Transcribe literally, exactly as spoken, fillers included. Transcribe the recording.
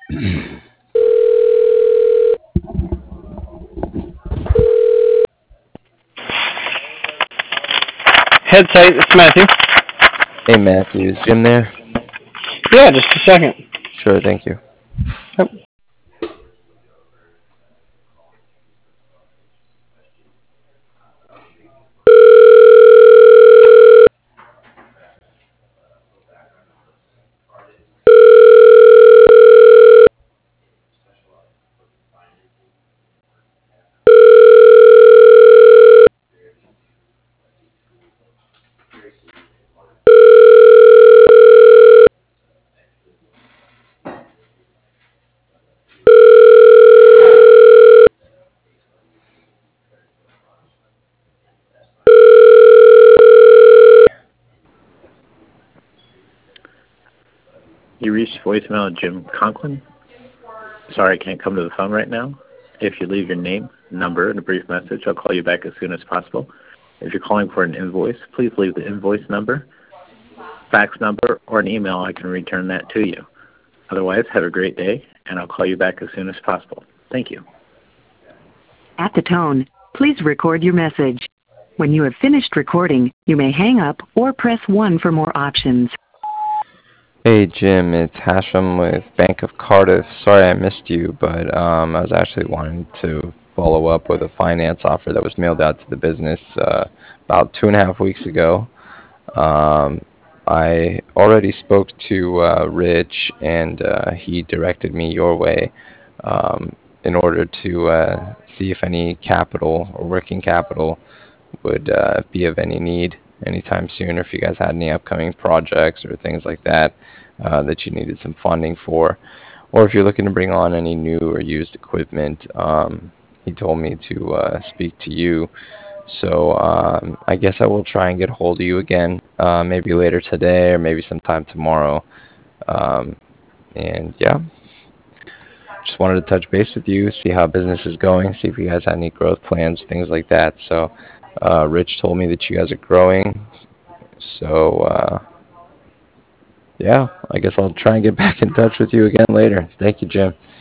Head site, it's Matthew. Hey Matthew, is Jim there? Yeah, just a second. Sure, thank you. Yep. You reached voicemail of Jim Conklin. Sorry I can't come to the phone right now. If you leave your name, number, and a brief message, I'll call you back as soon as possible. If you're calling for an invoice, please leave the invoice number, fax number, or an email. I can return that to you. Otherwise, have a great day, and I'll call you back as soon as possible. Thank you. At the tone, please record your message. When you have finished recording, you may hang up or press one for more options. Hey Jim, it's Hashem with Bank of Cardiff. Sorry I missed you, but um, I was actually wanting to follow up with a finance offer that was mailed out to the business uh, about two and a half weeks ago. Um, I already spoke to uh, Rich, and uh, he directed me your way um, in order to uh, see if any capital or working capital would uh, be of any need anytime soon, or if you guys had any upcoming projects or things like that uh, that you needed some funding for, or if you're looking to bring on any new or used equipment. Um, he told me to uh, speak to you. So um, I guess I will try and get a hold of you again, uh, maybe later today or maybe sometime tomorrow. Um, and yeah, just wanted to touch base with you, see how business is going, see if you guys had any growth plans, things like that. So uh, Rich told me that you guys are growing. So uh, yeah, I guess I'll try and get back in touch with you again later. Thank you, Jim.